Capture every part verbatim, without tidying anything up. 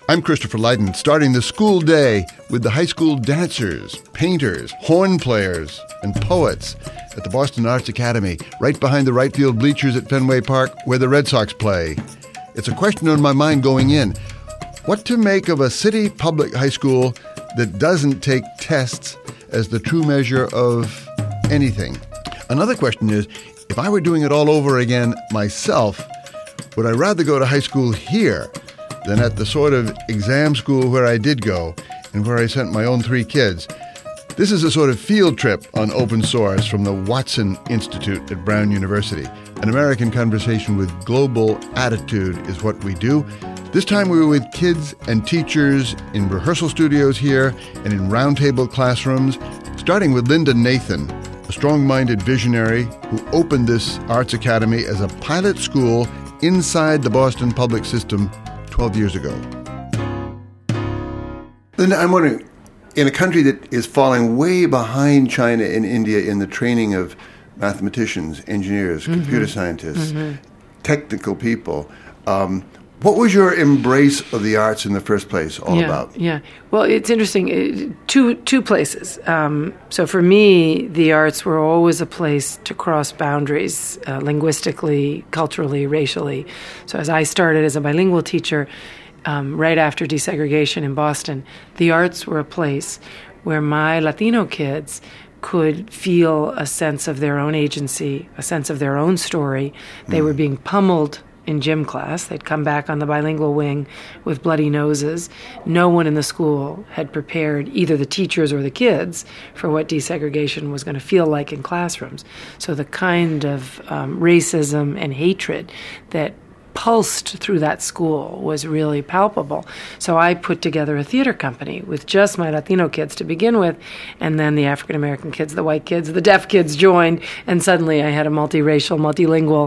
I'm Christopher Lydon, starting the school day with the high school dancers, painters, horn players, and poets at the Boston Arts Academy, right behind the right field bleachers at Fenway Park where the Red Sox play. It's a question on my mind going in. What to make of a city public high school that doesn't take tests as the true measure of anything? Another question is, if I were doing it all over again myself, would I rather go to high school here than at the sort of exam school where I did go and where I sent my own three kids? This is a sort of field trip on open source from the Watson Institute at Brown University. An American conversation with global attitude is what we do. This time we were with kids and teachers in rehearsal studios here and in roundtable classrooms, starting with Linda Nathan, a strong-minded visionary who opened this arts academy as a pilot school inside the Boston public system twelve years ago. Linda, I'm wondering, in a country that is falling way behind China and India in the training of mathematicians, engineers, mm-hmm. computer scientists, mm-hmm. technical people, um, what was your embrace of the arts in the first place all yeah, about? Yeah, well, it's interesting. It, two two places. Um, so for me, the arts were always a place to cross boundaries, uh, linguistically, culturally, racially. So as I started as a bilingual teacher, um, right after desegregation in Boston, the arts were a place where my Latino kids could feel a sense of their own agency, a sense of their own story. They mm. were being pummeled in gym class. They'd come back on the bilingual wing with bloody noses. No one in the school had prepared either the teachers or the kids for what desegregation was going to feel like in classrooms. So the kind of um, racism and hatred that pulsed through that school was really palpable. So I put together a theater company with just my Latino kids to begin with, and then the African American kids, the white kids, the deaf kids joined, and suddenly I had a multiracial, multilingual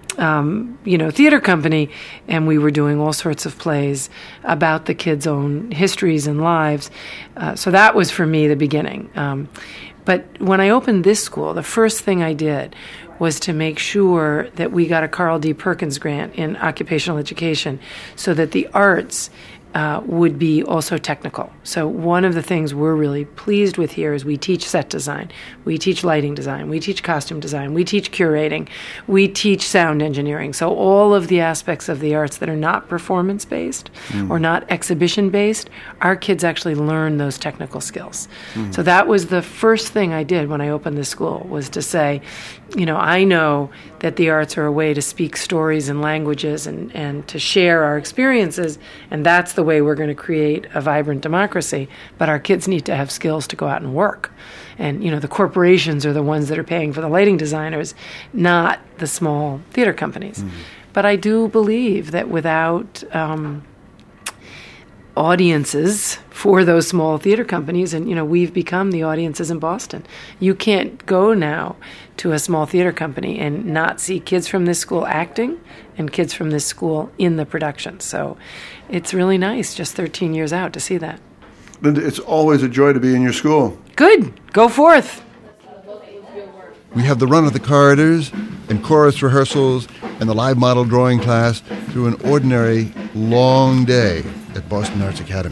Um, you know, theater company, and we were doing all sorts of plays about the kids' own histories and lives. Uh, so that was, for me, the beginning. Um, but when I opened this school, the first thing I did was to make sure that we got a Carl D. Perkins grant in occupational education so that the arts Uh, would be also technical. So one of the things we're really pleased with here is we teach set design, we teach lighting design, we teach costume design, we teach curating, we teach sound engineering. So all of the aspects of the arts that are not performance-based mm. or not exhibition-based, our kids actually learn those technical skills. Mm. So that was the first thing I did when I opened the school, was to say, you know, I know that the arts are a way to speak stories and languages and, and to share our experiences, and that's the way we're going to create a vibrant democracy, but our kids need to have skills to go out and work. And, you know, the corporations are the ones that are paying for the lighting designers, not the small theater companies. Mm-hmm. But I do believe that without um, audiences for those small theater companies, and, you know, we've become the audiences in Boston. You can't go now to a small theater company and not see kids from this school acting and kids from this school in the production. So it's really nice, just thirteen years out, to see that. Linda, it's always a joy to be in your school. Good. Go forth. We have the run of the corridors and chorus rehearsals and the live model drawing class through an ordinary long day at Boston Arts Academy.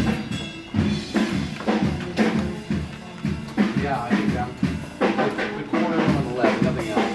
Yeah, I think that the corner on the left, nothing else.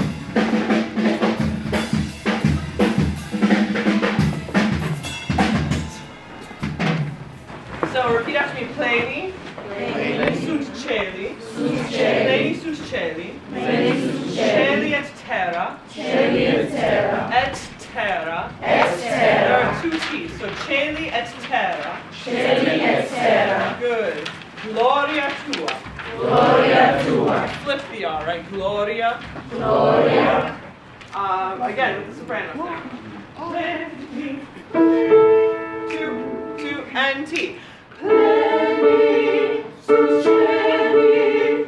So repeat after me. Pleni. Pleni. Sunt celi. Sunt celi. Pleni sunt celi. Pleni sunt celi. Celi et terra. Celi et terra. Et terra. Et terra. There are two T's. So celi et terra. Celi et terra. Good. Gloria tua. Gloria tua. Flip the R, right? Gloria. Gloria. Um, again with the soprano thing. Pleni. Two, two, and T. Pleni sunt celi.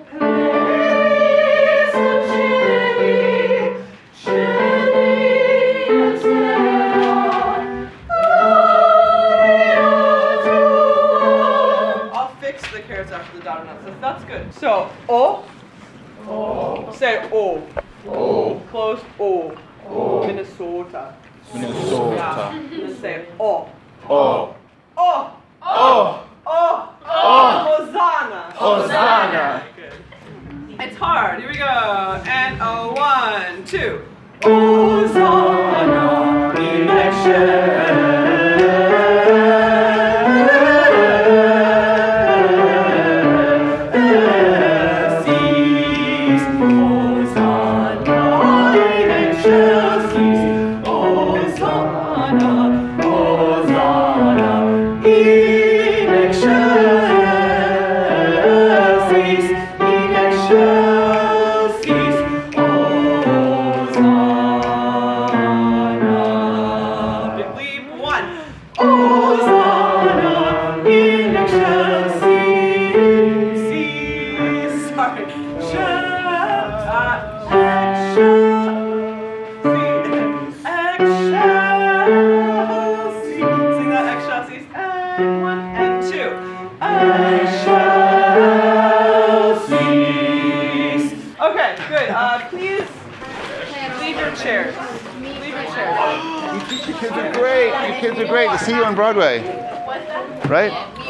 Pleni sunt celi. Celi et terra. Gloria tua. I'll fix the carrots after the dot and so that's good. So O. O. Say O. O. Close O. O. Minnesota. Minnesota. Yeah. Let's say O. O. Oh. Oh. Oh. Oh. Hosanna. Hosanna. It's hard. Here we go. And a one, two. Hosanna in excelsis. Hosanna in excelsis. Hosanna. Hosanna in excelsis. In excelsis. Hosanna. Big leap. One. Hosanna in excelsis. Sorry. Excelsis. Sing that excelsis. And one and two. Excelsis. Okay, good. Uh, please leave your chairs. Leave your chairs. You kids are great. You kids are great. To see you on Broadway. Right?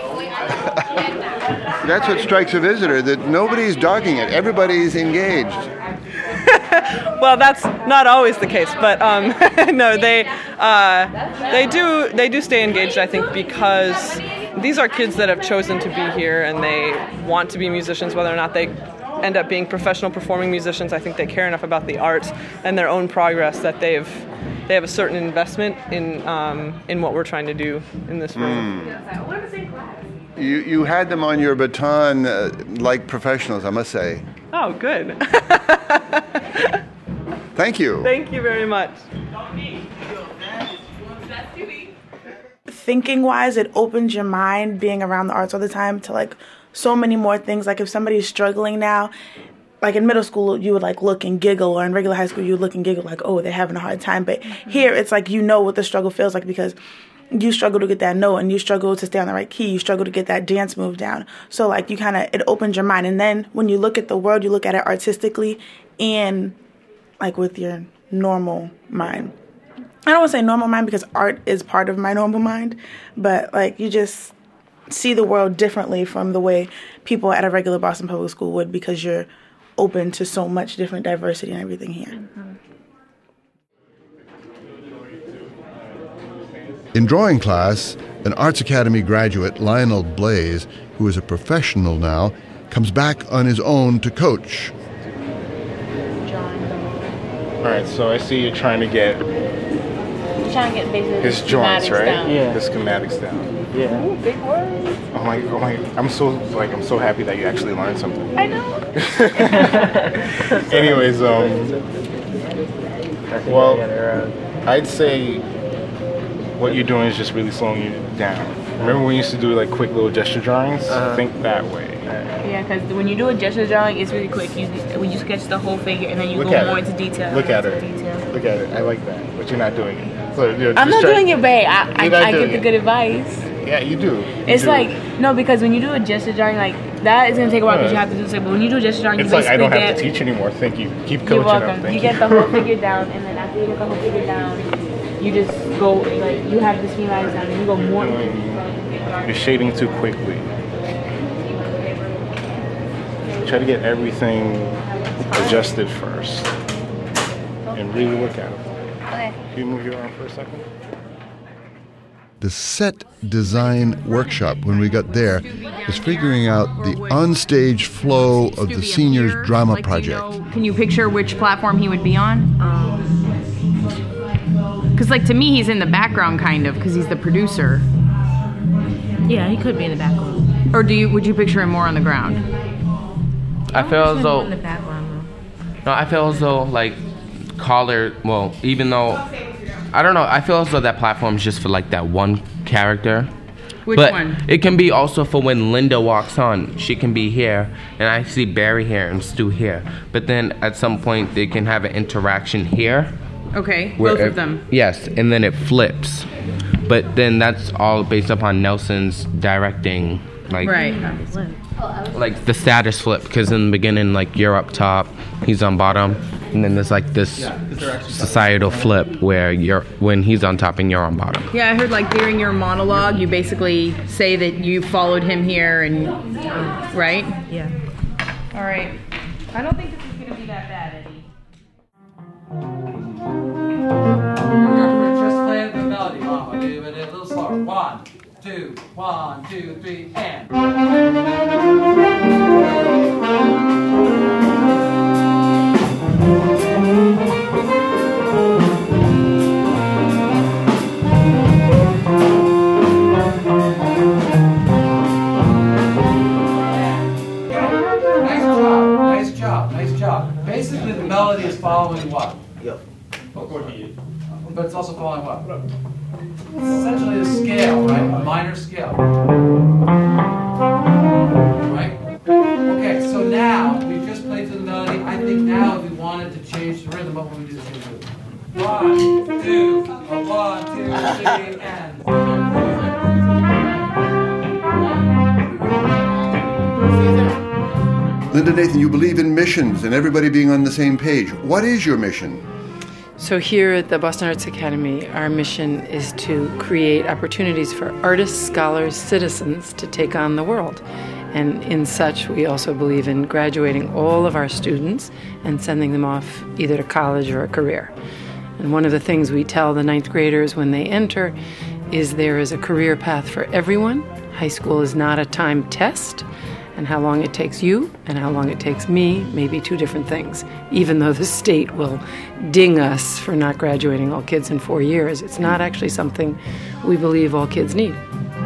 That's what strikes a visitor, that nobody's dogging it. Everybody's engaged. Well, that's not always the case, but um, no, they uh, they do they do stay engaged. I think because these are kids that have chosen to be here and they want to be musicians, whether or not they end up being professional performing musicians. I think they care enough about the art and their own progress that they've they have a certain investment in um, in what we're trying to do in this room. Mm. You you had them on your baton uh, like professionals, I must say. Oh, good. Thank you. Thank you very much. Thinking wise, it opens your mind being around the arts all the time to like so many more things. Like if somebody's struggling now, like in middle school, you would like look and giggle, or in regular high school, you would look and giggle like, oh, they're having a hard time. But mm-hmm. here, it's like you know what the struggle feels like because you struggle to get that note and you struggle to stay on the right key. You struggle to get that dance move down. So like you kind of, it opens your mind. And then when you look at the world, you look at it artistically and like with your normal mind. I don't want to say normal mind because art is part of my normal mind, but like you just see the world differently from the way people at a regular Boston Public School would because you're open to so much different diversity and everything here. Mm-hmm. In drawing class, an Arts Academy graduate, Lionel Blaze, who is a professional now, comes back on his own to coach. All right, so I see you're trying to get You're trying to get basically his joints, right? down. Yeah. The schematics down. Yeah. Ooh, big words. Oh my, oh my! I'm so like I'm so happy that you actually learned something. I know. Anyways, um, well, I'd say what you're doing is just really slowing you down. Remember when we used to do like quick little gesture drawings? Uh-huh. Think that way. Yeah, because when you do a gesture drawing, it's really quick. You when you sketch the whole figure and then you Look go at more it. into detail. Look at it. Detail. Look at it. I like that, but you're not doing it. So, you know, I'm just not try- doing it, babe. I, I, You're not I doing give the it. good advice. Yeah, you do. You It's do. like, no, because when you do a gesture drawing, like, that is going to take a while because you have to do something. But when you do a gesture drawing, It's you like I basically don't get... have to teach anymore. Thank you. Keep coaching You're welcome. up. Thank you you. get the whole figure down, and then after you get the whole figure down, you just go, like, you have the schematics down, and you go more... You're shading too quickly. Try to get everything adjusted first. And really look at it. Okay. Can you move your arm for a second? The set design workshop, when we got there, was figuring out the onstage flow of the seniors' drama project. Can you picture which platform he would be on? Because, like, to me, he's in the background, kind of, because he's the producer. Yeah, he could be in the background. Or do you? Would you picture him more on the ground? I feel as though in the background, no, I feel as though like Collar. Well, even though I don't know, I feel as though that platform is just for like that one character. Which but one? It can be also for when Linda walks on. She can be here, and I see Barry here and Stu here. But then at some point they can have an interaction here. Okay, where both it- of them. Yes, and then it flips. But then that's all based upon Nelson's directing, like Right. like the status flip. Because in the beginning, like you're up top, he's on bottom. And then there's like this societal flip where you're when he's on top and you're on bottom. Yeah, I heard like during your monologue, you basically say that you followed him here and, right? Yeah. All right. I don't think this is going to be that bad, Eddie. We're just playing the melody, Mama. Do it a little slower. One, two, one, two, three, and. Basically, the melody is following what? Yep. But it's also following what? It's essentially a scale, right? A minor scale. Right? Okay, so now we've just played through the melody. I think now if we wanted to change the rhythm, what would we do this rhythm? One, two, a one, two, three, and. Linda Nathan, you believe in missions and everybody being on the same page. What is your mission? So here at the Boston Arts Academy, our mission is to create opportunities for artists, scholars, citizens to take on the world. And in such, we also believe in graduating all of our students and sending them off either to college or a career. And one of the things we tell the ninth graders when they enter is there is a career path for everyone. High school is not a timed test. And how long it takes you and how long it takes me may be two different things. Even though the state will ding us for not graduating all kids in four years, it's not actually something we believe all kids need.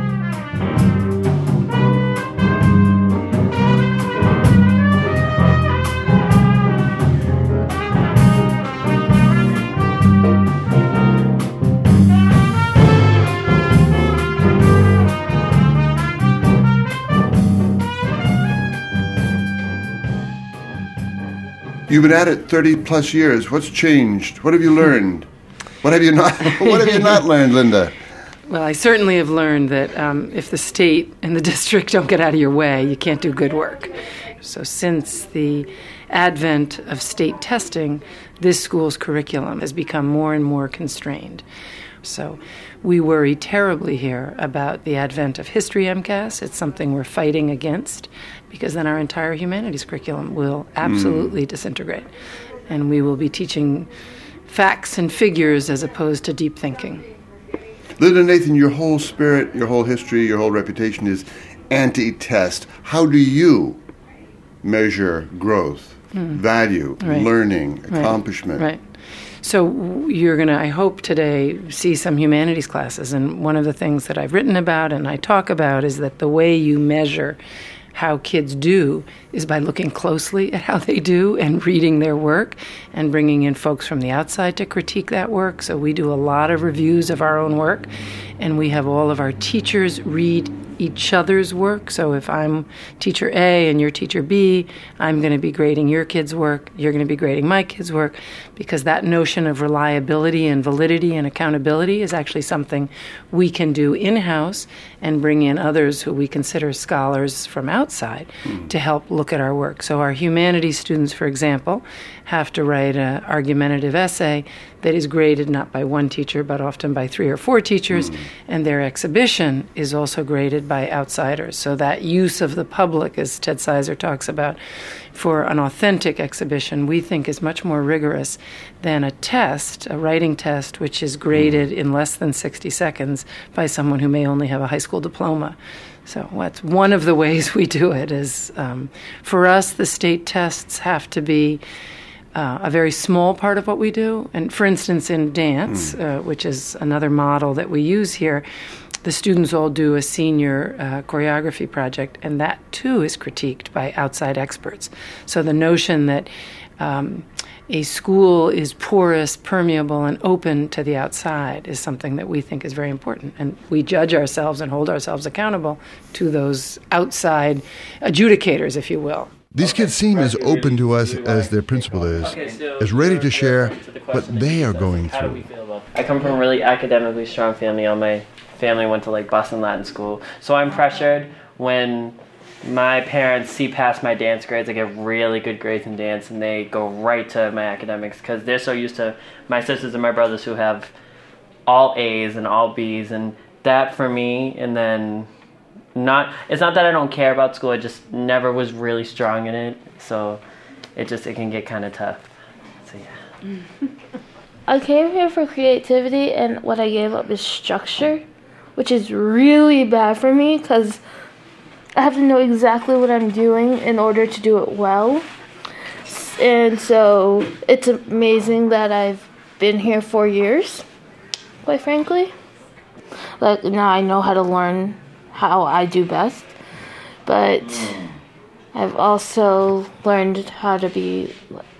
You've been at it thirty plus years. What's changed? What have you learned? What have you not What have you not learned, Linda? Well, I certainly have learned that um, if the state and the district don't get out of your way, you can't do good work. So since the advent of state testing, this school's curriculum has become more and more constrained. So we worry terribly here about the advent of History MCAS. It's something we're fighting against because then our entire humanities curriculum will absolutely mm. disintegrate. And we will be teaching facts and figures as opposed to deep thinking. Linda Nathan, your whole spirit, your whole history, your whole reputation is anti-test. How do you measure growth, mm. value, right. learning, accomplishment? Right. right. So you're going to, I hope today, see some humanities classes. And one of the things that I've written about and I talk about is that the way you measure how kids do is by looking closely at how they do and reading their work and bringing in folks from the outside to critique that work. So we do a lot of reviews of our own work, and we have all of our teachers read each other's work. So if I'm teacher A and you're teacher B, I'm going to be grading your kid's work, you're going to be grading my kid's work, because that notion of reliability and validity and accountability is actually something we can do in-house and bring in others who we consider scholars from outside mm. to help look at our work. So our humanities students, for example, have to write an argumentative essay that is graded not by one teacher, but often by three or four teachers, mm. and their exhibition is also graded by outsiders. So that use of the public, as Ted Sizer talks about, for an authentic exhibition, we think is much more rigorous than a test, a writing test, which is graded in less than sixty seconds by someone who may only have a high school diploma. So that's one of the ways we do it is, um, for us, the state tests have to be Uh, a very small part of what we do. And for instance, in dance, mm. uh, which is another model that we use here, the students all do a senior uh, choreography project, and that too is critiqued by outside experts. So the notion that um, a school is porous, permeable, and open to the outside is something that we think is very important. And we judge ourselves and hold ourselves accountable to those outside adjudicators, if you will. These kids seem as open to us as their principal is, as ready to share what they are going through. I come from a really academically strong family. All my family went to like Boston Latin School. So I'm pressured when my parents see past my dance grades. I get really good grades in dance, and they go right to my academics because they're so used to my sisters and my brothers who have all A's and all B's, and that for me. And then not it's not that I don't care about school. I just never was really strong in it, so it just it can get kind of tough. So yeah. I came here for creativity, and what I gave up is structure, which is really bad for me because I have to know exactly what I'm doing in order to do it well. And so it's amazing that I've been here four years, quite frankly. Like, now I know how to learn how I do best, but I've also learned how to be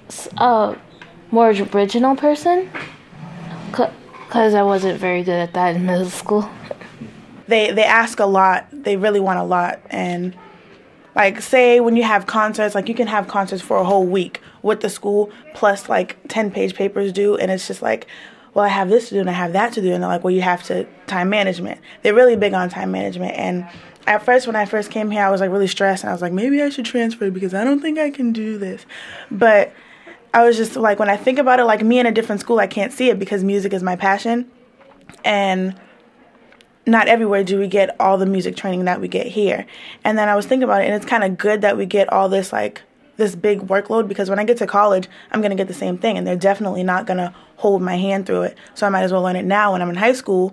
a more original person because I wasn't very good at that in middle school. They they ask a lot. They really want a lot. And like, say when you have concerts, like you can have concerts for a whole week with the school plus like ten page papers due, and it's just like, well, I have this to do and I have that to do, and they're like, well, you have to time management. They're really big on time management. And at first, when I first came here, I was like really stressed, and I was like, maybe I should transfer because I don't think I can do this. But I was just like, when I think about it, like me in a different school, I can't see it because music is my passion, and not everywhere do we get all the music training that we get here. And then I was thinking about it, and it's kind of good that we get all this like this big workload, because when I get to college, I'm going to get the same thing, and they're definitely not going to hold my hand through it. So I might as well learn it now when I'm in high school.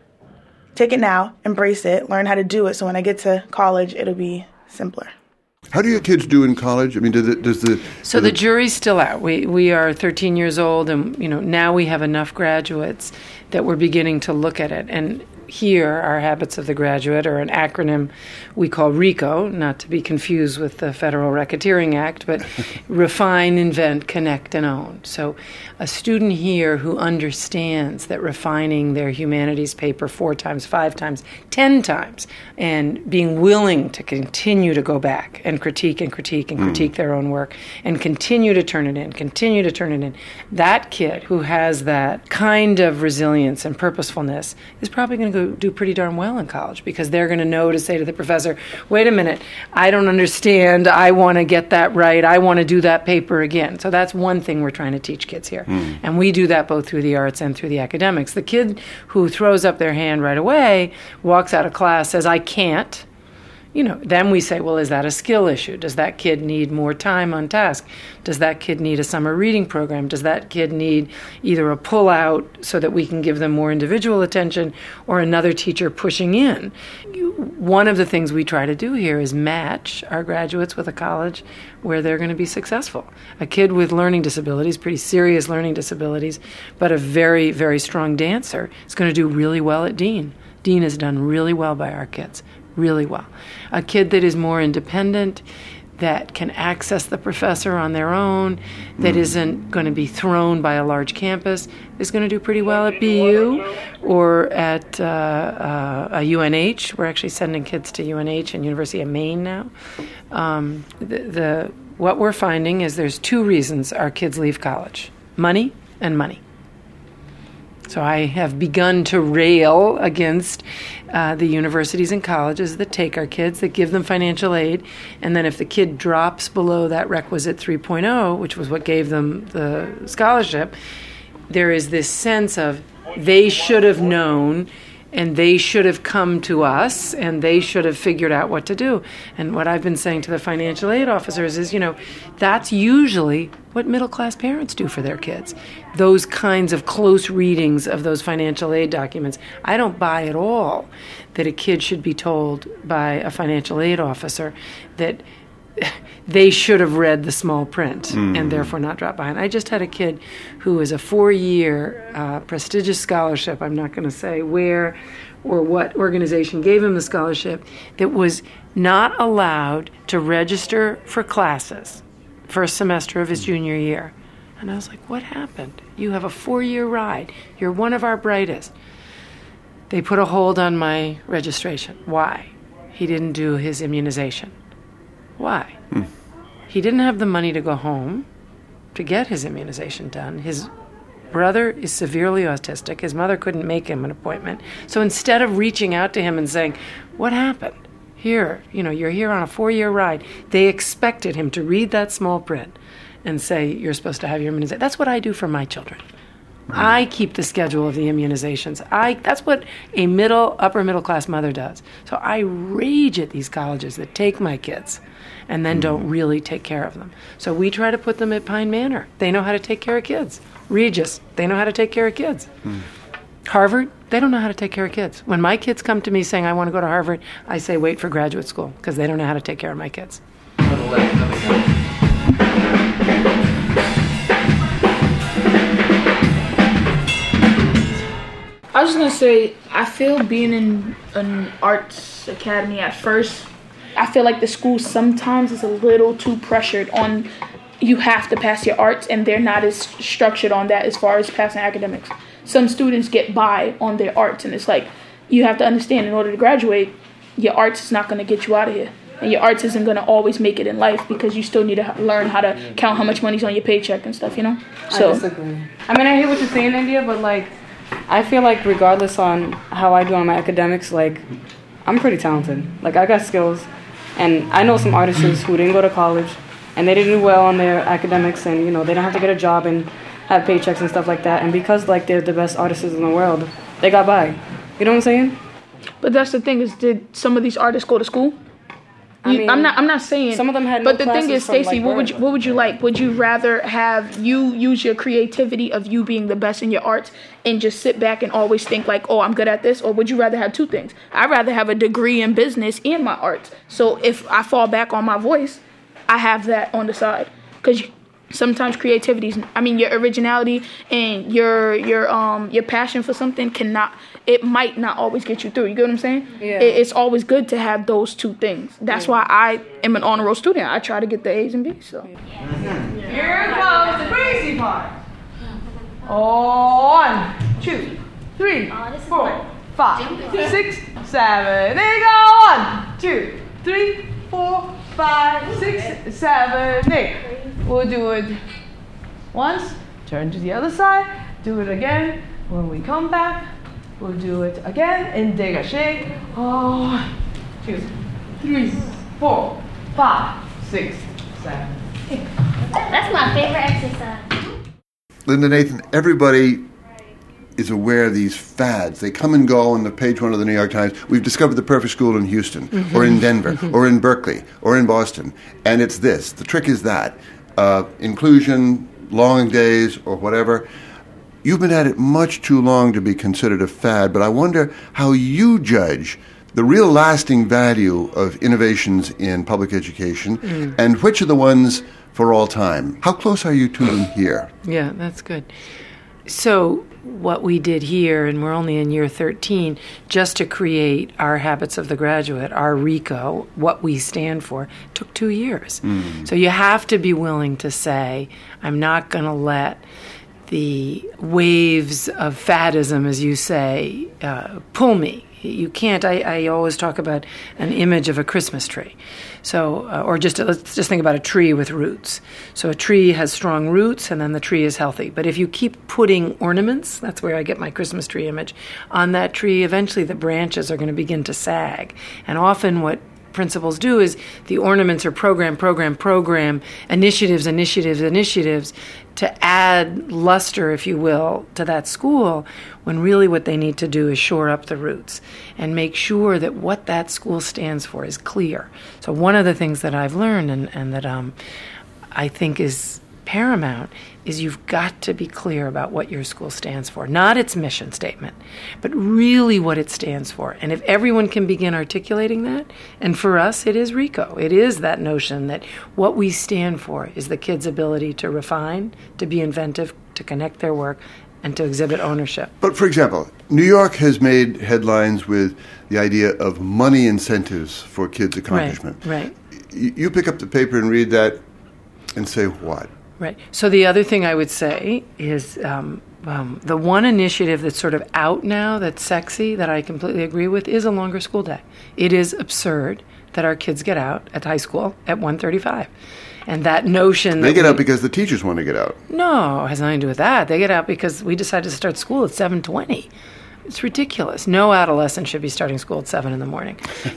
Take it now, embrace it, learn how to do it, so when I get to college, it'll be simpler. How do your kids do in college? I mean, does, it, does the... So the jury's still out. We we are thirteen years old, and you know now we have enough graduates that we're beginning to look at it. And here, our Habits of the Graduate, or an acronym we call RICO, not to be confused with the Federal Racketeering Act, but Refine, Invent, Connect, and Own. So a student here who understands that refining their humanities paper four times, five times, ten times, and being willing to continue to go back and critique and critique and critique mm. their own work, and continue to turn it in, continue to turn it in, that kid who has that kind of resilience and purposefulness is probably going to go do pretty darn well in college, because they're going to know to say to the professor, wait a minute, I don't understand, I want to get that right, I want to do that paper again. So that's one thing we're trying to teach kids here. Mm. And we do that both through the arts and through the academics. The kid who throws up their hand right away, walks out of class, says, I can't, you know, then we say, well, is that a skill issue? Does that kid need more time on task? Does that kid need a summer reading program? Does that kid need either a pull-out so that we can give them more individual attention, or another teacher pushing in? One of the things we try to do here is match our graduates with a college where they're going to be successful. A kid with learning disabilities, pretty serious learning disabilities, but a very, very strong dancer is going to do really well at Dean. Dean has done really well by our kids. Really well. A kid that is more independent, that can access the professor on their own, that isn't going to be thrown by a large campus, is going to do pretty well at B U or at uh, uh, a U N H. We're actually sending kids to U N H and University of Maine now. Um, the, the what we're finding is there's two reasons our kids leave college: money and money. So I have begun to rail against uh, the universities and colleges that take our kids, that give them financial aid, and then if the kid drops below that requisite three point oh, which was what gave them the scholarship, there is this sense of they should have known, and they should have come to us, and they should have figured out what to do. And what I've been saying to the financial aid officers is, you know, that's usually what middle-class parents do for their kids. Those kinds of close readings of those financial aid documents. I don't buy at all that a kid should be told by a financial aid officer that they should have read the small print mm. and therefore not drop behind. I just had a kid who was a four-year uh, prestigious scholarship, I'm not going to say where or what organization gave him the scholarship, that was not allowed to register for classes first semester of his junior year. And I was like, what happened? You have a four-year ride. You're one of our brightest. They put a hold on my registration. Why? He didn't do his immunization. Why? Hmm. He didn't have the money to go home to get his immunization done. His brother is severely autistic. His mother couldn't make him an appointment. So instead of reaching out to him and saying, what happened? Here, you know, you're here on a four-year ride. They expected him to read that small print and say, you're supposed to have your immunization. That's what I do for my children. I keep the schedule of the immunizations. I that's what a middle, upper middle class mother does. So I rage at these colleges that take my kids and then don't really take care of them. So we try to put them at Pine Manor. They know how to take care of kids. Regis, they know how to take care of kids. Mm. Harvard, they don't know how to take care of kids. When my kids come to me saying, I want to go to Harvard, I say, wait for graduate school, because they don't know how to take care of my kids. I was just gonna say, I feel being in an arts academy at first, I feel like the school sometimes is a little too pressured on you have to pass your arts, and they're not as structured on that as far as passing academics. Some students get by on their arts, and it's like, you have to understand, in order to graduate, your arts is not gonna get you out of here. And your arts isn't gonna always make it in life, because you still need to learn how to count how much money's on your paycheck and stuff, you know? So, I disagree. I mean, I hear what you're saying, India, but like, I feel like regardless on how I do on my academics, like, I'm pretty talented. Like, I got skills. And I know some artists who didn't go to college, and they didn't do well on their academics, and, you know, they don't have to get a job and have paychecks and stuff like that. And because, like, they're the best artists in the world, they got by. You know what I'm saying? But that's the thing is, did some of these artists go to school? I You, mean, I'm not. I'm not saying. some of them had But no the thing classes is, from, Stacey, like, what would you birth. what would you like? Would you rather have you use your creativity of you being the best in your arts and just sit back and always think like, oh, I'm good at this, or would you rather have two things? I'd rather have a degree in business and my arts. So if I fall back on my voice, I have that on the side, because sometimes creativity is, I mean, your originality and your your um your passion for something cannot, it might not always get you through. You get what I'm saying? Yeah. It, it's always good to have those two things. That's Yeah. why I am an honor roll student. I try to get the A's and B's. So Here comes the crazy part. One, two, three, four, five, six, seven, eight. Go one, two, three, four, five, six, seven, eight. We'll do it once, turn to the other side, do it again. When we come back, we'll do it again and take a shake. Oh, one, two, three, four, five, six, seven, eight. That's my favorite exercise. Linda, Nathan, everybody is aware of these fads. They come and go on the page one of the New York Times. We've discovered the perfect school in Houston, mm-hmm. or in Denver, mm-hmm. or in Berkeley, or in Boston. And it's this. The trick is that. Uh, inclusion, long days, or whatever. You've been at it much too long to be considered a fad, but I wonder how you judge the real lasting value of innovations in public education, mm. and which are the ones for all time. How close are you to them here? Yeah, that's good. So what we did here, and we're only in year thirteen, just to create our Habits of the Graduate, our RICO, what we stand for, took two years. Mm. So you have to be willing to say, I'm not going to let the waves of faddism, as you say, uh, pull me. You can't. I, I always talk about an image of a Christmas tree. So, uh, or just let's just think about a tree with roots. So a tree has strong roots, and then the tree is healthy. But if you keep putting ornaments, that's where I get my Christmas tree image, on that tree, eventually the branches are going to begin to sag. And often what principals do is the ornaments are program, program, program, initiatives, initiatives, initiatives to add luster, if you will, to that school, when really what they need to do is shore up the roots and make sure that what that school stands for is clear. So one of the things that I've learned and, and that um, I think is paramount is you've got to be clear about what your school stands for. Not its mission statement, but really what it stands for. And if everyone can begin articulating that, and for us it is RICO, it is that notion that what we stand for is the kids' ability to refine, to be inventive, to connect their work, and to exhibit ownership. But for example, New York has made headlines with the idea of money incentives for kids' accomplishment. Right, right. You, you pick up the paper and read that and say what? Right. So the other thing I would say is um, um, the one initiative that's sort of out now, that's sexy, that I completely agree with, is a longer school day. It is absurd that our kids get out at high school at one thirty-five. And that notion... They that get we, out because the teachers want to get out. No, it has nothing to do with that. They get out because we decided to start school at seven twenty. It's ridiculous. No adolescent should be starting school at seven in the morning.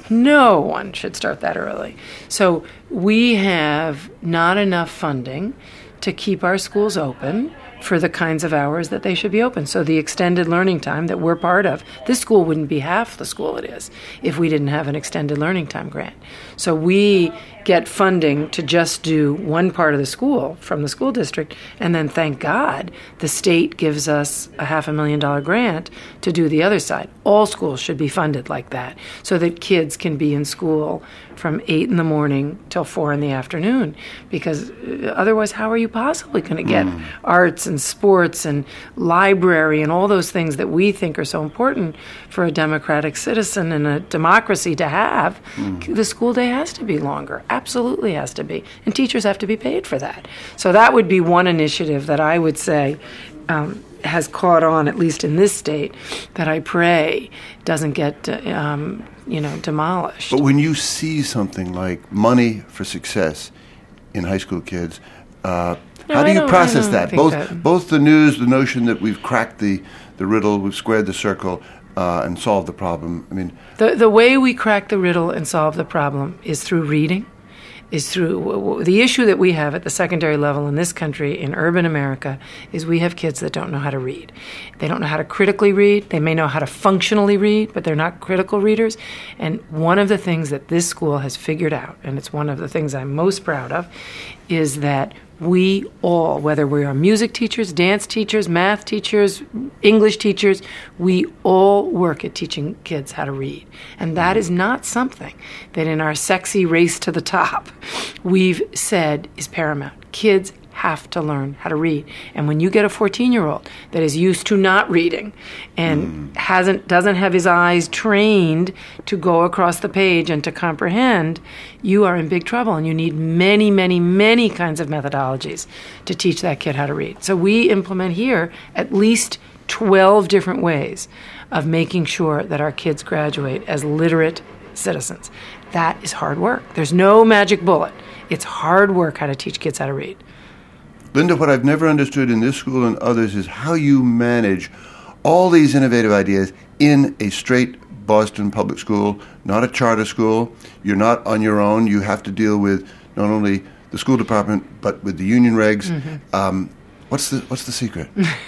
No one should start that early. So we have not enough funding to keep our schools open for the kinds of hours that they should be open. So the extended learning time that we're part of, this school wouldn't be half the school it is if we didn't have an extended learning time grant. So we get funding to just do one part of the school from the school district, and then thank God the state gives us a half a million dollar grant to do the other side. All schools should be funded like that so that kids can be in school from eight in the morning till four in the afternoon, because otherwise how are you possibly going to get mm. arts and sports and library and all those things that we think are so important for a democratic citizen and a democracy to have? Mm. The school day has to be longer. Absolutely has to be. And teachers have to be paid for that. So that would be one initiative that I would say um, has caught on, at least in this state, that I pray doesn't get um, you know, demolished. But when you see something like money for success in high school kids, uh, no, how do I you process that? think Both that. both the news, the notion that we've cracked the, the riddle, we've squared the circle, uh, and solved the problem. I mean, the the way we crack the riddle and solve the problem is through reading. Is through the issue that we have at the secondary level in this country, in urban America, is we have kids that don't know how to read. They don't know how to critically read. They may know how to functionally read, but they're not critical readers. And one of the things that this school has figured out, and it's one of the things I'm most proud of, is that we all, whether we are music teachers, dance teachers, math teachers, English teachers, we all work at teaching kids how to read. And that is not something that in our sexy race to the top we've said is paramount. Kids have to learn how to read. And when you get a fourteen-year-old that is used to not reading and mm. hasn't doesn't have his eyes trained to go across the page and to comprehend, you are in big trouble, and you need many, many, many kinds of methodologies to teach that kid how to read. So we implement here at least twelve different ways of making sure that our kids graduate as literate citizens. That is hard work. There's no magic bullet. It's hard work how to teach kids how to read. Linda, what I've never understood in this school and others is how you manage all these innovative ideas in a straight Boston public school, not a charter school. You're not on your own. You have to deal with not only the school department, but with the union regs. Mm-hmm. Um, what's the what's the secret?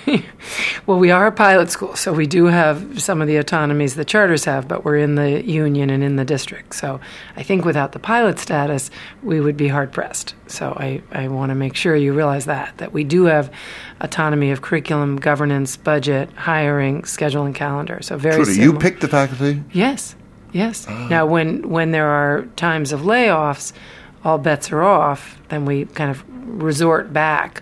Well, we are a pilot school, so we do have some of the autonomies that charters have, but we're in the union and in the district. So I think without the pilot status, we would be hard-pressed. So I, I want to make sure you realize that, that we do have autonomy of curriculum, governance, budget, hiring, schedule, and calendar. So very Trudy, similar. You pick the faculty? Yes, yes. Ah. Now, when, when there are times of layoffs, all bets are off, then we kind of resort back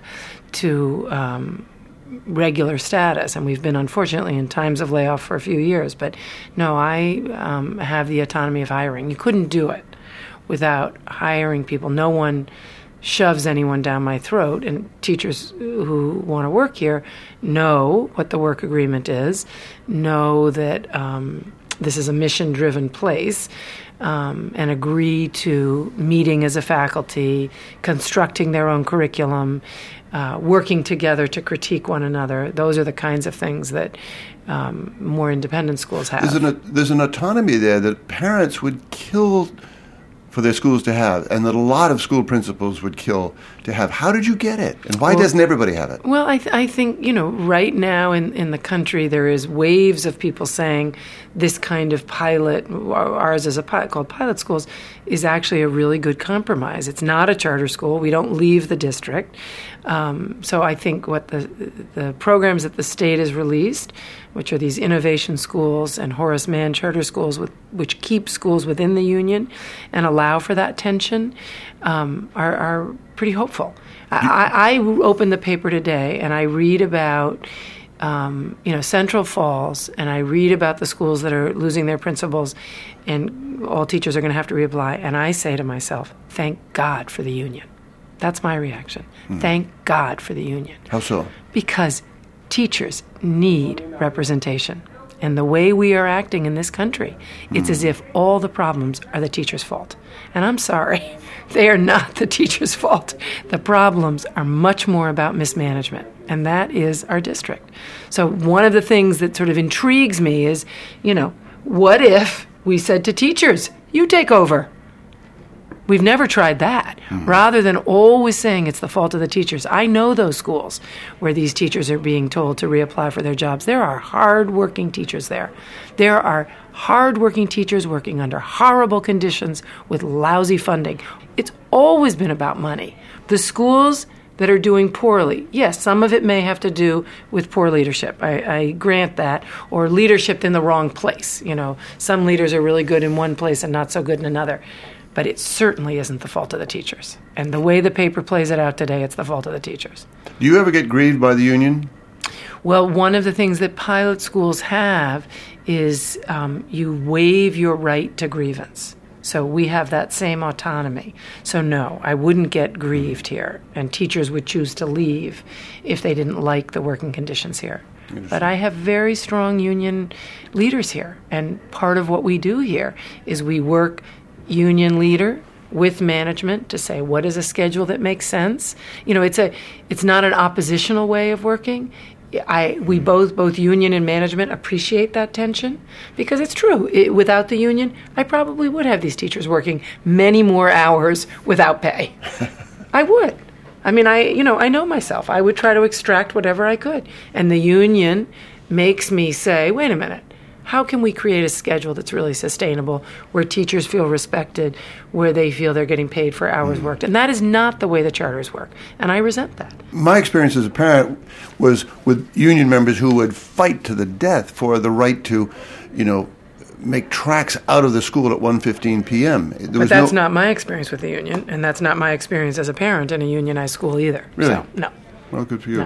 to um, regular status, and we've been unfortunately in times of layoff for a few years. But no, I um, have the autonomy of hiring. You couldn't do it without hiring people. No one shoves anyone down my throat, and teachers who want to work here know what the work agreement is, know that um, this is a mission-driven place, um, and agree to meeting as a faculty, constructing their own curriculum, uh, working together to critique one another. Those are the kinds of things that um, more independent schools have. There's an, there's an autonomy there that parents would kill for their schools to have, and that a lot of school principals would kill to have. How did you get it? And why well, doesn't everybody have it? Well, I, th- I think, you know, right now in, in the country, there is waves of people saying this kind of pilot, ours is a pilot, called pilot schools, is actually a really good compromise. It's not a charter school. We don't leave the district. Um, so I think what the the programs that the state has released, which are these innovation schools and Horace Mann charter schools, with, which keep schools within the union and allow for that tension, um, are, are pretty hopeful. I, I open the paper today and I read about um, you know, Central Falls, and I read about the schools that are losing their principals, and all teachers are going to have to reapply. And I say to myself, thank God for the union. That's my reaction. Mm. Thank God for the union. How so? Because teachers need representation. and the way we are acting in this country, it's as if all the problems are the teacher's fault. And I'm sorry, they are not the teacher's fault. The problems are much more about mismanagement, and that is our district. So one of the things that sort of intrigues me is, you know, what if we said to teachers, you take over? We've never tried that. Mm-hmm. Rather than always saying it's the fault of the teachers. I know those schools where these teachers are being told to reapply for their jobs. There are hard-working teachers there. There are hard-working teachers working under horrible conditions with lousy funding. It's always been about money. The schools that are doing poorly, yes, some of it may have to do with poor leadership. I, I grant that, or leadership in the wrong place. You know, some leaders are really good in one place and not so good in another. But it certainly isn't the fault of the teachers. And the way the paper plays it out today, it's the fault of the teachers. Do you ever get grieved by the union? Well, one of the things that pilot schools have is um, you waive your right to grievance. So we have that same autonomy. So no, I wouldn't get grieved here. And teachers would choose to leave if they didn't like the working conditions here. But I have very strong union leaders here. And part of what we do here is we work union leader with management to say what is a schedule that makes sense. You know, it's a it's not an oppositional way of working. I we both both union and management appreciate that tension because it's true. It, without the union, I probably would have these teachers working many more hours without pay. I would. I mean, I you know, I know myself. I would try to extract whatever I could. And the union makes me say, wait a minute. How can we create a schedule that's really sustainable, where teachers feel respected, where they feel they're getting paid for hours mm-hmm. worked? And that is not the way the charters work, and I resent that. My experience as a parent was with union members who would fight to the death for the right to, you know, make tracks out of the school at one fifteen p.m. There but was that's no... not my experience with the union, and that's not my experience as a parent in a unionized school either. Really? So, no. Well, good for you. No.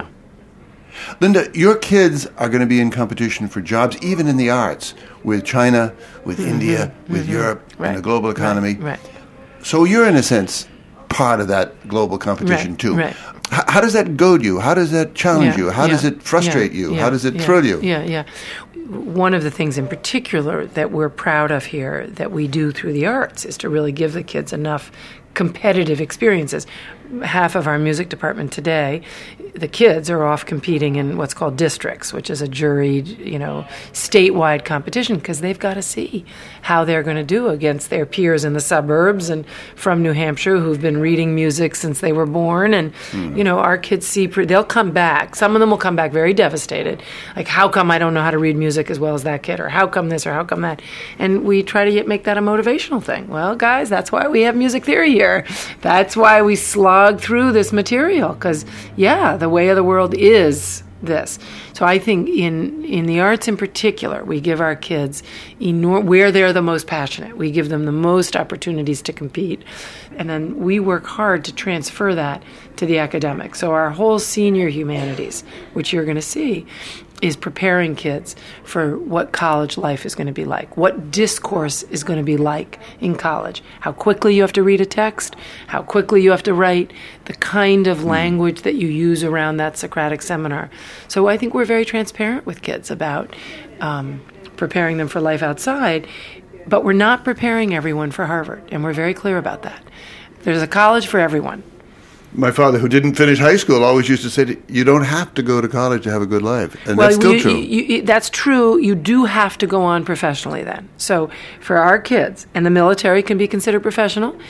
Linda, your kids are going to be in competition for jobs, even in the arts, with China, with mm-hmm. India, with mm-hmm. Europe, right. and the global economy. Right. right. So you're, in a sense, part of that global competition, right. too. Right. H- how does that goad you? How does that challenge yeah. you? How yeah. does it frustrate yeah. you? Yeah. How does it yeah. thrill you? Yeah, yeah. One of the things in particular that we're proud of here that we do through the arts is to really give the kids enough competitive experiences. Half of our music department today, the kids are off competing in what's called districts, which is a juried, you know, statewide competition because they've got to see how they're going to do against their peers in the suburbs and from New Hampshire who've been reading music since they were born. And, mm. you know, our kids see, pre- they'll come back. Some of them will come back very devastated. Like, how come I don't know how to read music as well as that kid? Or how come this or how come that? And we try to get, make that a motivational thing. Well, guys, that's why we have music theory here. That's why we slog through this material because, yeah, the way of the world is this. So I think in in the arts in particular, we give our kids enor- where they're the most passionate. We give them the most opportunities to compete. And then we work hard to transfer that to the academics. So our whole senior humanities, which you're going to see, is preparing kids for what college life is going to be like, what discourse is going to be like in college, how quickly you have to read a text, how quickly you have to write, the kind of language that you use around that Socratic seminar. So I think we're very transparent with kids about um, preparing them for life outside, but we're not preparing everyone for Harvard, and we're very clear about that. There's a college for everyone. My father, who didn't finish high school, always used to say, you don't have to go to college to have a good life. And well, that's still you, true. You, you, that's true. You do have to go on professionally then. So for our kids, and the military can be considered professional.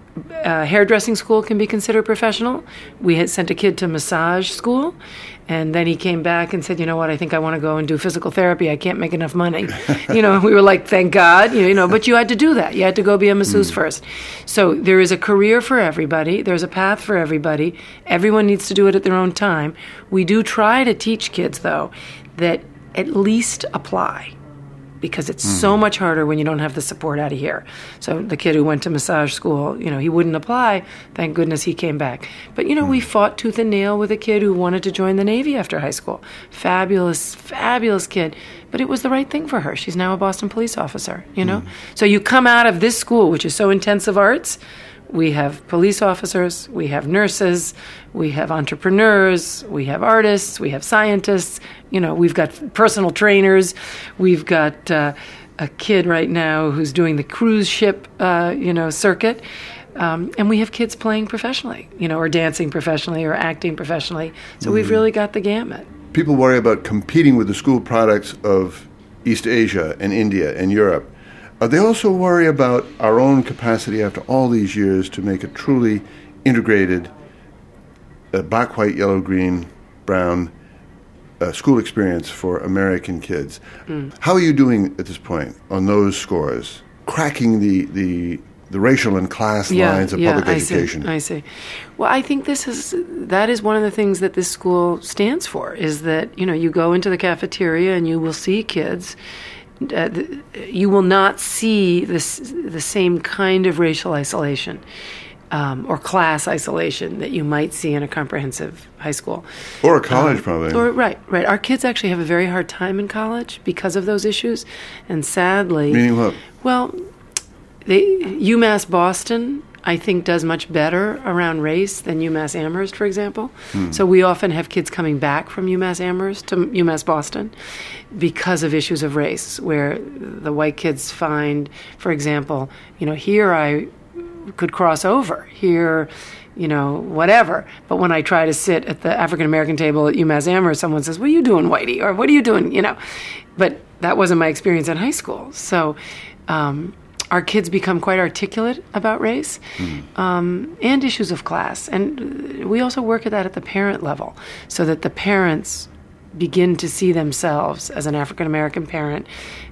Uh, hairdressing school can be considered professional. We had sent a kid to massage school, and then he came back and said, you know what, I think I want to go and do physical therapy. I can't make enough money. You know, we were like, thank God, you know, but you had to do that. You had to go be a masseuse mm. first. So there is a career for everybody. There's a path for everybody. Everyone needs to do it at their own time. We do try to teach kids, though, that at least apply. Because it's mm. so much harder when you don't have the support out of here. So the kid who went to massage school, you know, he wouldn't apply. Thank goodness he came back. But, you know, mm. we fought tooth and nail with a kid who wanted to join the Navy after high school. Fabulous, fabulous kid. But it was the right thing for her. She's now a Boston police officer, you know? Mm. So you come out of this school, which is so intensive arts, We have police officers, we have nurses, we have entrepreneurs, we have artists, we have scientists, you know, we've got personal trainers, we've got uh, a kid right now who's doing the cruise ship, uh, you know, circuit, um, and we have kids playing professionally, you know, or dancing professionally or acting professionally. So Mm. we've really got the gamut. People worry about competing with the school products of East Asia and India and Europe. Uh, they also worry about our own capacity after all these years to make a truly integrated uh, black, white, yellow, green, brown uh, school experience for American kids. Mm. How are you doing at this point on those scores? Cracking the, the, the racial and class lines of public I education. See, I see. Well, I think this is that is one of the things that this school stands for, is that, you know, you go into the cafeteria and you will see kids. Uh, th- you will not see this the same kind of racial isolation um, or class isolation that you might see in a comprehensive high school. Or a college, Um, probably. Or, right, right. Our kids actually have a very hard time in college because of those issues. And sadly... Meaning what? Well, they, UMass Boston, I think, does much better around race than UMass Amherst, for example. Hmm. So we often have kids coming back from UMass Amherst to UMass Boston because of issues of race, where the white kids find, for example, you know, here I could cross over, here, you know, whatever. But when I try to sit at the African-American table at UMass Amherst, someone says, what are you doing, whitey? Or what are you doing, you know? But that wasn't my experience in high school. So... Um, our kids become quite articulate about race um, and issues of class. And we also work at that at the parent level, so that the parents begin to see themselves as an African-American parent,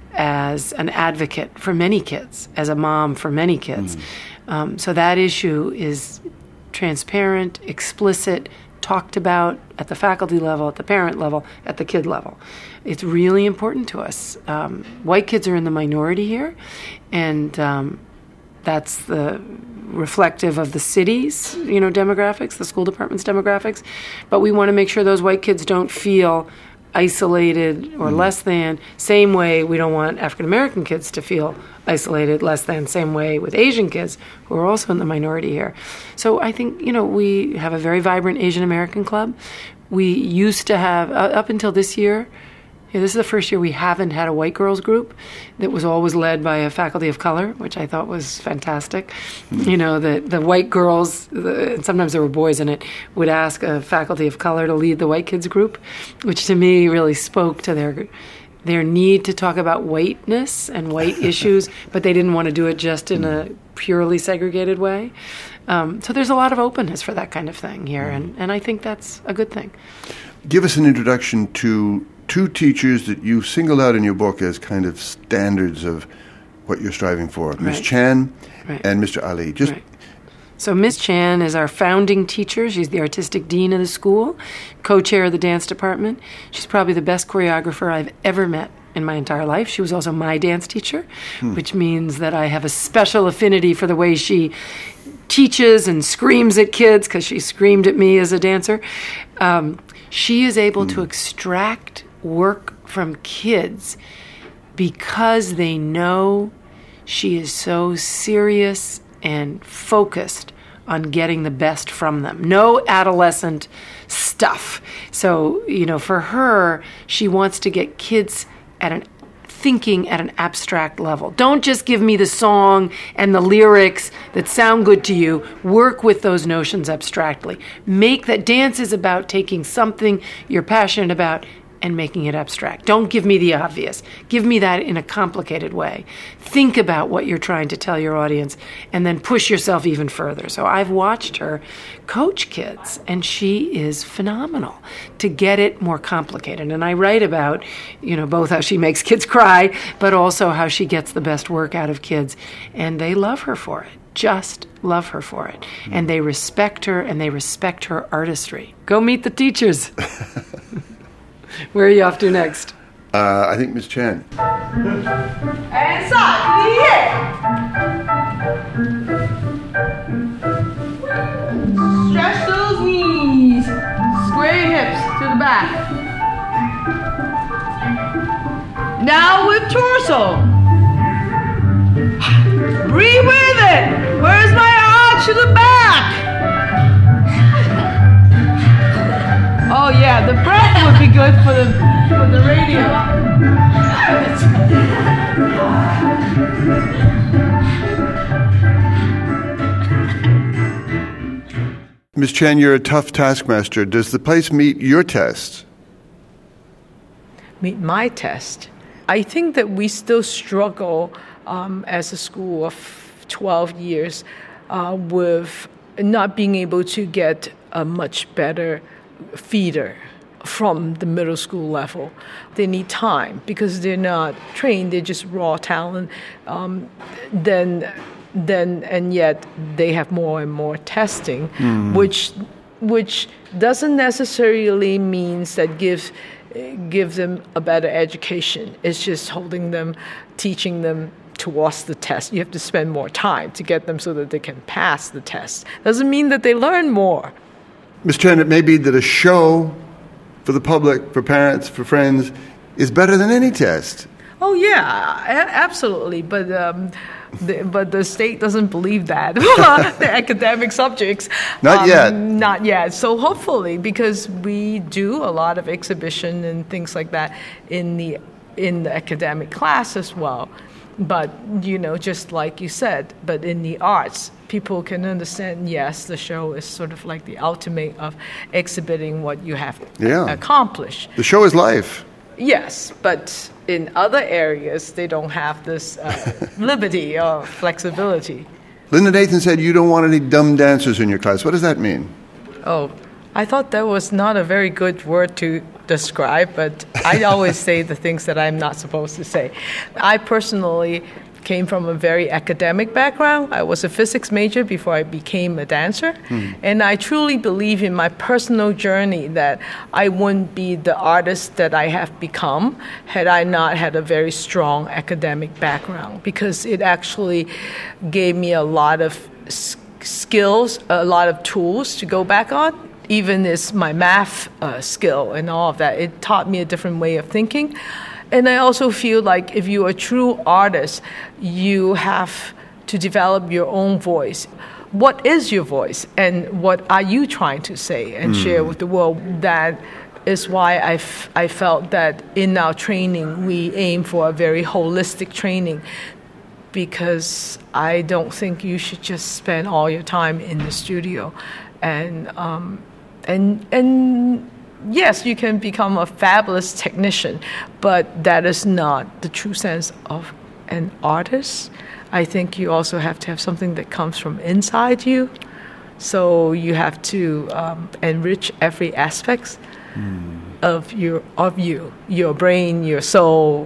as an advocate for many kids, as a mom for many kids. Um, so that issue is transparent, explicit, talked about at the faculty level, at the parent level, at the kid level. It's really important to us. Um, white kids are in the minority here, and um, that's the reflective of the city's, you know, demographics, the school department's demographics. But we want to make sure those white kids don't feel isolated or Mm. less than. Same way we don't want African American kids to feel isolated, less than. Same way with Asian kids, who are also in the minority here. So I think, you know, we have a very vibrant Asian American club. We used to have, uh, up until this year, yeah, this is the first year we haven't had a white girls group that was always led by a faculty of color, which I thought was fantastic. Mm. You know, the, the white girls, the, and sometimes there were boys in it, would ask a faculty of color to lead the white kids group, which to me really spoke to their their need to talk about whiteness and white issues, but they didn't want to do it just in a purely segregated way. Um, so there's a lot of openness for that kind of thing here, and, and I think that's a good thing. Give us an introduction to two teachers that you singled out in your book as kind of standards of what you're striving for, Miz Right. Chan Right. and Mister Ali. Just Right. So Miz Chan is our founding teacher. She's the artistic dean of the school, co-chair of the dance department. She's probably the best choreographer I've ever met in my entire life. She was also my dance teacher, Hmm. which means that I have a special affinity for the way she teaches and screams at kids, because she screamed at me as a dancer. Um, she is able to extract work from kids because they know she is so serious and focused on getting the best from them. No adolescent stuff. So, you know, for her, she wants to get kids at an thinking at an abstract level. Don't just give me the song and the lyrics that sound good to you. Work with those notions abstractly. Make that dance is about taking something you're passionate about and making it abstract. Don't give me the obvious. Give me that in a complicated way. Think about what you're trying to tell your audience and then push yourself even further. So I've watched her coach kids, and she is phenomenal to get it more complicated. And I write about, you know, both how she makes kids cry, but also how she gets the best work out of kids. And they love her for it. Just love her for it. And they respect her, and they respect her artistry. Go meet the teachers. Where are you off to next? Uh, I think Miz Chan. And side, Stretch those knees. Square your hips to the back. Now with torso. Breathe with it. Where's my arch good for the for the radio. Miz Chen, you're a tough taskmaster. Does the place meet your test? Meet my test. I think that we still struggle um, as a school of twelve years uh, with not being able to get a much better feeder from the middle school level. They need time because they're not trained, they're just raw talent. Um, then, then, and yet they have more and more testing, mm. which which doesn't necessarily means that gives give them a better education. It's just holding them, teaching them towards the test. You have to spend more time to get them so that they can pass the test. Doesn't mean that they learn more. Miz Chen, it may be that a show for the public, for parents, for friends, is better than any test. Oh yeah, a- absolutely. But um, the, but the state doesn't believe that. The academic subjects. Not um, yet. Not yet. So hopefully, because we do a lot of exhibition and things like that in the in the academic class as well. But, you know, just like you said, but in the arts, people can understand, yes, the show is sort of like the ultimate of exhibiting what you have yeah. accomplished. The show is life. Yes, but in other areas, they don't have this uh, liberty or flexibility. Linda Nathan said you don't want any dumb dancers in your class. What does that mean? Oh, I thought that was not a very good word to describe, but I always say the things that I'm not supposed to say. I personally came from a very academic background. I was a physics major before I became a dancer. Hmm. And I truly believe in my personal journey that I wouldn't be the artist that I have become had I not had a very strong academic background, because it actually gave me a lot of s- skills, a lot of tools to go back on. Even as my math uh, skill and all of that, it taught me a different way of thinking. And I also feel like if you're a true artist, you have to develop your own voice. What is your voice, and what are you trying to say and mm. share with the world? That is why I, f- I felt that in our training, we aim for a very holistic training, because I don't think you should just spend all your time in the studio. And um, and and yes, you can become a fabulous technician, but that is not the true sense of an artist. I think you also have to have something that comes from inside you. So you have to um, enrich every aspect mm. of your of you, your brain, your soul,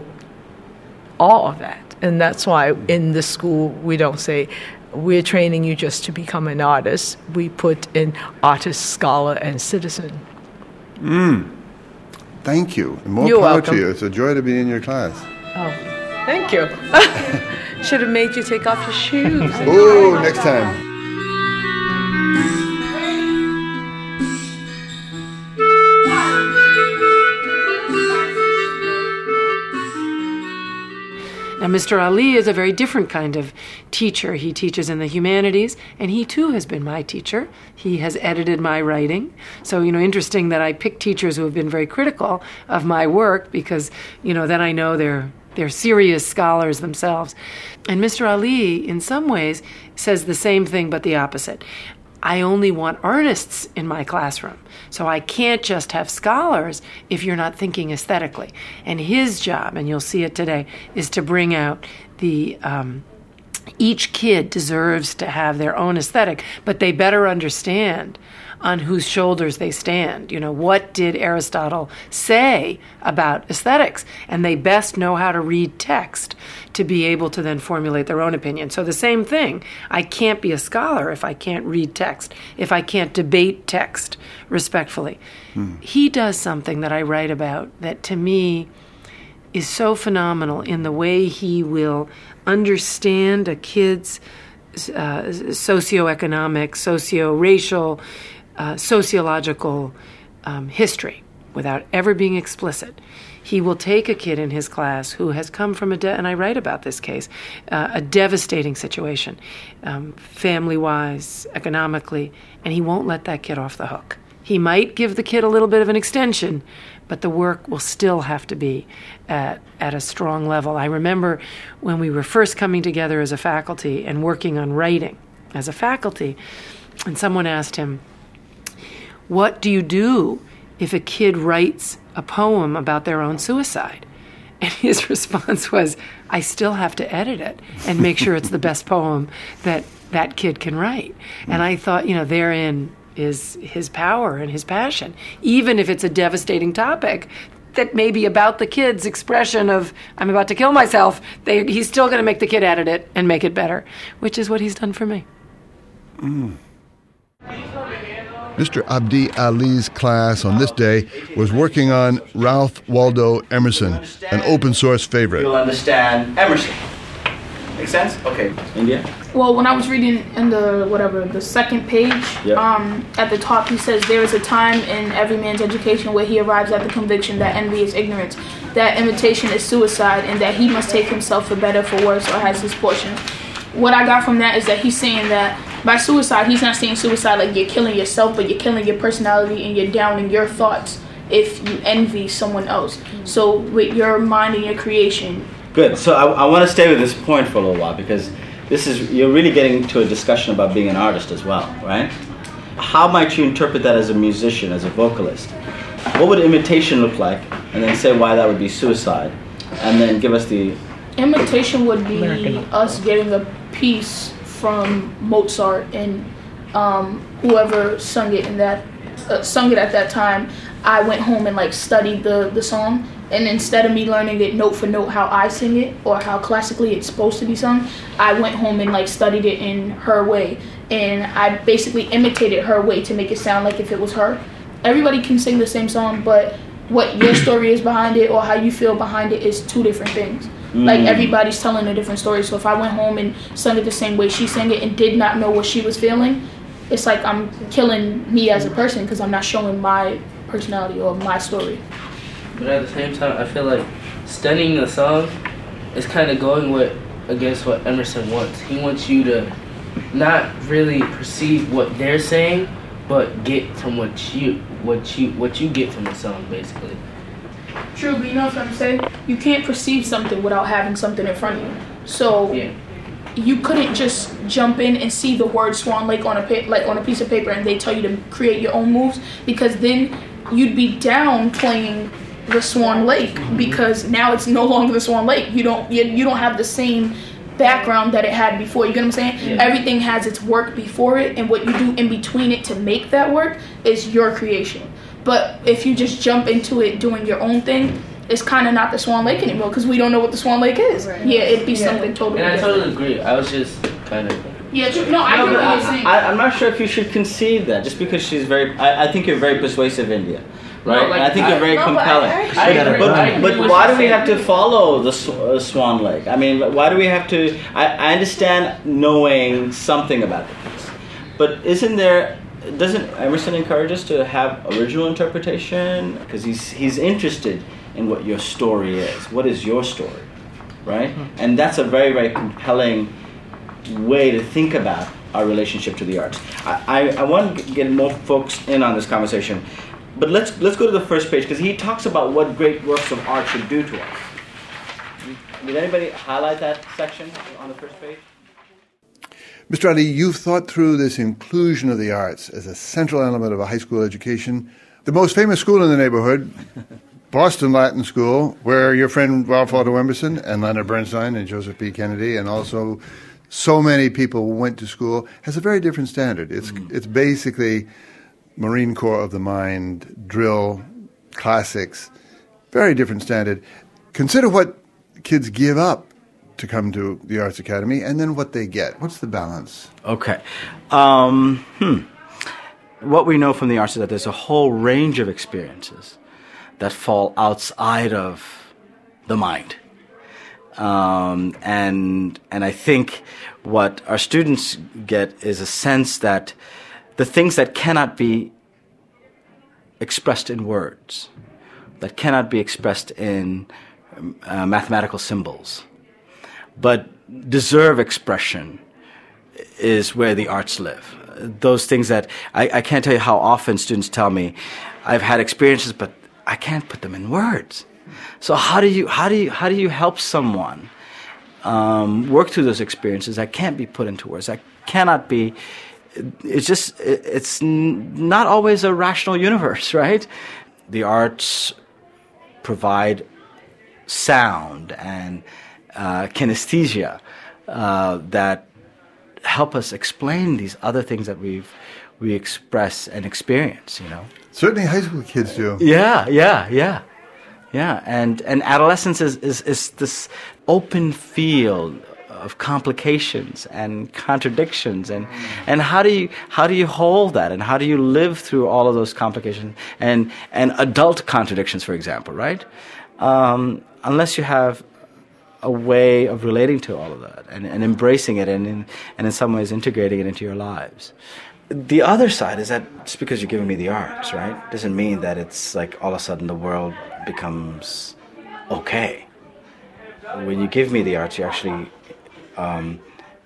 all of that. And that's why in the school we don't say, we're training you just to become an artist. We put in artist, scholar, and citizen. Mm. Thank you. And more You're power welcome. to you. It's a joy to be in your class. Oh, thank you. Should have made you take off your shoes. Oh, next time. Now, Mister Ali is a very different kind of teacher. He teaches in the humanities, and he too has been my teacher. He has edited my writing. So, you know, interesting that I pick teachers who have been very critical of my work, because, you know, then I know they're they're serious scholars themselves. And Mister Ali, in some ways, says the same thing but the opposite. I only want artists in my classroom. So I can't just have scholars if you're not thinking aesthetically. And his job, and you'll see it today, is to bring out the, um, each kid deserves to have their own aesthetic, but they better understand on whose shoulders they stand. You know, what did Aristotle say about aesthetics? And they best know how to read text to be able to then formulate their own opinion. So the same thing, I can't be a scholar if I can't read text, if I can't debate text respectfully. Hmm. He does something that I write about that to me is so phenomenal in the way he will understand a kid's uh, socioeconomic, socio-racial, Uh, sociological um, history without ever being explicit. He will take a kid in his class who has come from a, de- and I write about this case, uh, a devastating situation, um, family-wise, economically, and he won't let that kid off the hook. He might give the kid a little bit of an extension, but the work will still have to be at, at a strong level. I remember when we were first coming together as a faculty and working on writing as a faculty, and someone asked him, what do you do if a kid writes a poem about their own suicide? And his response was, I still have to edit it and make sure it's the best poem that that kid can write. And I thought, you know, therein is his power and his passion. Even if it's a devastating topic that may be about the kid's expression of, I'm about to kill myself, they, he's still going to make the kid edit it and make it better, which is what he's done for me. Mm. Mister Abdi Ali's class on this day was working on Ralph Waldo Emerson, an open source favorite. You'll understand Emerson. Make sense? Okay. India? Well, when I was reading in the, whatever, the second page, Yep. um, at the top he says, there is a time in every man's education where he arrives at the conviction that envy is ignorance, that imitation is suicide, and that he must take himself for better, for worse, or has his portion. What I got from that is that he's saying that by suicide, he's not saying suicide like you're killing yourself, but you're killing your personality and you're downing your thoughts if you envy someone else. So with your mind and your creation. Good. So I, I want to stay with this point for a little while because this is you're really getting to a discussion about being an artist as well, right? How might you interpret that as a musician, as a vocalist? What would imitation look like? And then say why that would be suicide. And then give us the... Imitation would be us getting a piece from Mozart and um, whoever sung it in that uh, sung it at that time. I went home and like studied the, the song, and instead of me learning it note for note how I sing it or how classically it's supposed to be sung, I went home and like studied it in her way, and I basically imitated her way to make it sound like if it was her. Everybody can sing the same song, but what your story is behind it or how you feel behind it is two different things. Mm. Like everybody's telling a different story. So if I went home and sung it the same way she sang it and did not know what she was feeling, it's like I'm killing me as a person because I'm not showing my personality or my story. But at the same time, I feel like studying the song is kind of going with against what Emerson wants. He wants you to not really perceive what they're saying, but get from what you what you what you get from the song, basically. True, but you know what I'm saying? You can't perceive something without having something in front of you. So yeah. You couldn't just jump in and see the word Swan Lake on a pa- like on a piece of paper and they tell you to create your own moves, because then you'd be down playing the Swan Lake because now it's no longer the Swan Lake. You don't you, you don't have the same background that it had before. You get what I'm saying? Yeah. Everything has its work before it, and what you do in between it to make that work is your creation. But if you just jump into it doing your own thing, it's kind of not the Swan Lake anymore because we don't know what the Swan Lake is. Right. Yeah, it'd be yeah. something totally and I different. totally agree. I was just kind of... Yeah, true. No, I no, get what you're saying. I, I'm not sure if you should concede that just because she's very... I, I think you're very persuasive, India. Right? No, like, and I think you're very no, compelling. But, I, I, but, I but, but why do we have to follow the sw- uh, Swan Lake? I mean, why do we have to... I, I understand knowing something about the piece. But isn't there... Doesn't Emerson encourage us to have original interpretation? Because he's he's interested in what your story is. What is your story? Right? Mm-hmm. And that's a very, very compelling way to think about our relationship to the arts. I, I, I want to get more folks in on this conversation. But let's let's go to the first page, because he talks about what great works of art should do to us. Did anybody highlight that section on the first page? Mister Ali, you've thought through this inclusion of the arts as a central element of a high school education. The most famous school in the neighborhood, Boston Latin School, where your friend Ralph Waldo Emerson and Leonard Bernstein and Joseph B. Kennedy and also so many people went to school, has a very different standard. It's mm. it's basically Marine Corps of the mind, drill, classics, very different standard. Consider what kids give up to come to the Arts Academy, and then what they get. What's the balance? Okay. Um, hmm. What we know from the arts is that there's a whole range of experiences that fall outside of the mind. Um, and and I think what our students get is a sense that the things that cannot be expressed in words, that cannot be expressed in uh, mathematical symbols, but deserve expression, is where the arts live. those things that I, I can't tell you how often students tell me, I've had experiences, but I can't put them in words. So how do you how do you how do you help someone um, work through those experiences that can't be put into words? That cannot be. It's just it's not always a rational universe, right? The arts provide sound and uh, kinesthesia uh, that help us explain these other things that we've we express and experience. You know, certainly high school kids do. Yeah, yeah, yeah, yeah. And and adolescence is is, is this open field of complications and contradictions, and and how do you how do you hold that, and how do you live through all of those complications and and adult contradictions, for example, right? Um, unless you have a way of relating to all of that and, and embracing it and in, and in some ways integrating it into your lives. The other side is that just because you're giving me the arts, right, doesn't mean that it's like all of a sudden the world becomes okay. When you give me the arts, you're actually um,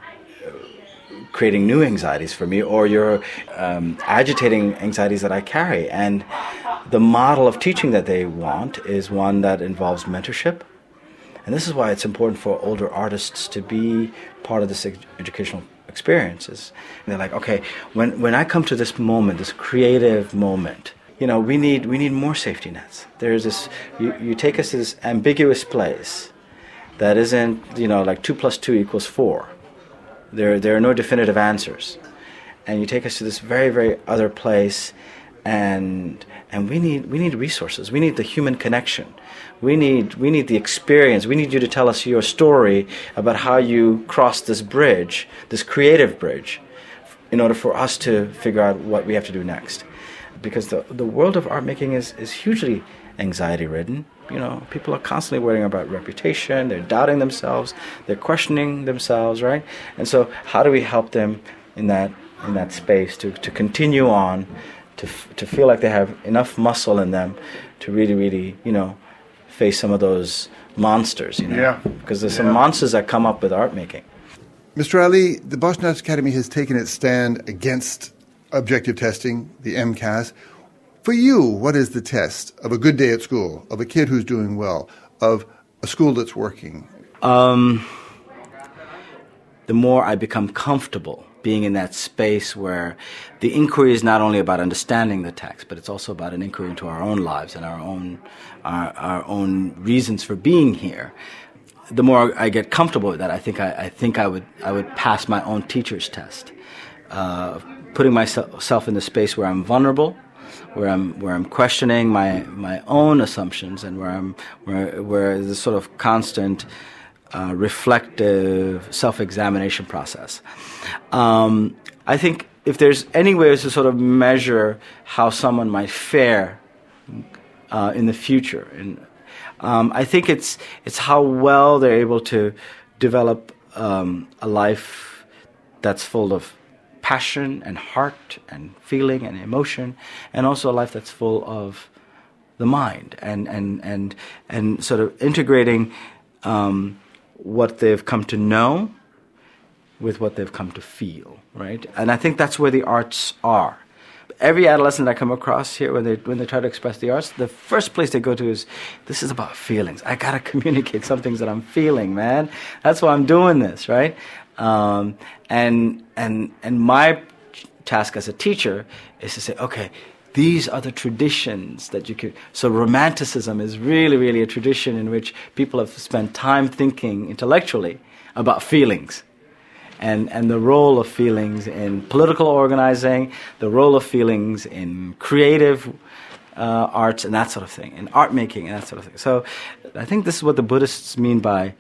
creating new anxieties for me, or you're um, agitating anxieties that I carry. And the model of teaching that they want is one that involves mentorship. And this is why it's important for older artists to be part of this ed- educational experiences. And they're like, okay, when, when I come to this moment, this creative moment, you know, we need we need more safety nets. There's this, you, you take us to this ambiguous place that isn't, you know, like two plus two equals four. There there are no definitive answers. And you take us to this very, very other place, and and we need we need resources. We need the human connection. We need we need the experience. We need you to tell us your story about how you crossed this bridge, this creative bridge, in order for us to figure out what we have to do next. Because the the world of art making is, is hugely anxiety ridden. You know, people are constantly worrying about reputation, they're doubting themselves, they're questioning themselves, right? And so how do we help them in that in that space to, to continue on, to f- to feel like they have enough muscle in them to really, really, you know, face some of those monsters, you know? Yeah. Because there's Yeah. some monsters that come up with art making. Mister Ali, the Boston Arts Academy has taken its stand against objective testing, the M C A S. For you, what is the test of a good day at school, of a kid who's doing well, of a school that's working? Um, the more I become comfortable being in that space where the inquiry is not only about understanding the text, but it's also about an inquiry into our own lives and our own our, our own reasons for being here. The more I get comfortable with that, I think I, I think I would I would pass my own teacher's test, uh, putting myself in the space where I'm vulnerable, where I'm where I'm questioning my my own assumptions, and where I'm where where there's a sort of constant uh, reflective self-examination process. Um, I think if there's any ways to sort of measure how someone might fare uh, in the future, and um, I think it's it's how well they're able to develop um, a life that's full of passion and heart and feeling and emotion, and also a life that's full of the mind, and and and and sort of integrating um, what they've come to know with what they've come to feel, right? And I think that's where the arts are. Every adolescent I come across here, when they when they try to express the arts, the first place they go to is, this is about feelings. I gotta communicate some things that I'm feeling, man. That's why I'm doing this, right? Um, and and and my task as a teacher is to say, okay, these are the traditions that you could. So romanticism is really, really a tradition in which people have spent time thinking intellectually about feelings, and and the role of feelings in political organizing, the role of feelings in creative uh, arts and that sort of thing, in art making and that sort of thing. So I think this is what the Buddhists mean by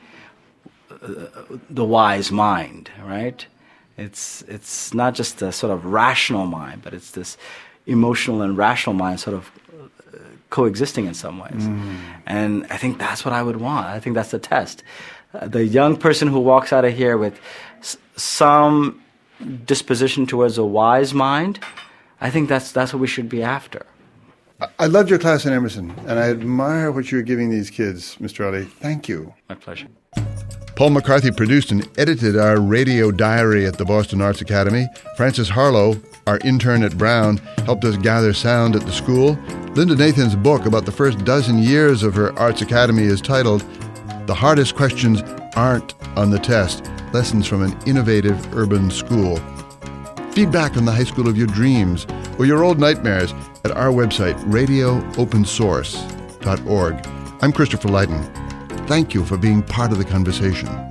the wise mind, right? It's it's not just a sort of rational mind, but it's this emotional and rational mind sort of uh, coexisting in some ways. Mm. And I think that's what I would want. I think that's the test. Uh, the young person who walks out of here with s- some disposition towards a wise mind, I think that's that's what we should be after. I loved your class in Emerson, and I admire what you're giving these kids, Mister Ali. Thank you. My pleasure. Paul McCarthy produced and edited our radio diary at the Boston Arts Academy. Frances Harlow, our intern at Brown, helped us gather sound at the school. Linda Nathan's book about the first dozen years of her Arts Academy is titled The Hardest Questions Aren't on the Test, Lessons from an Innovative Urban School. Feedback on the high school of your dreams or your old nightmares at our website, radio open source dot org. I'm Christopher Lydon. Thank you for being part of the conversation.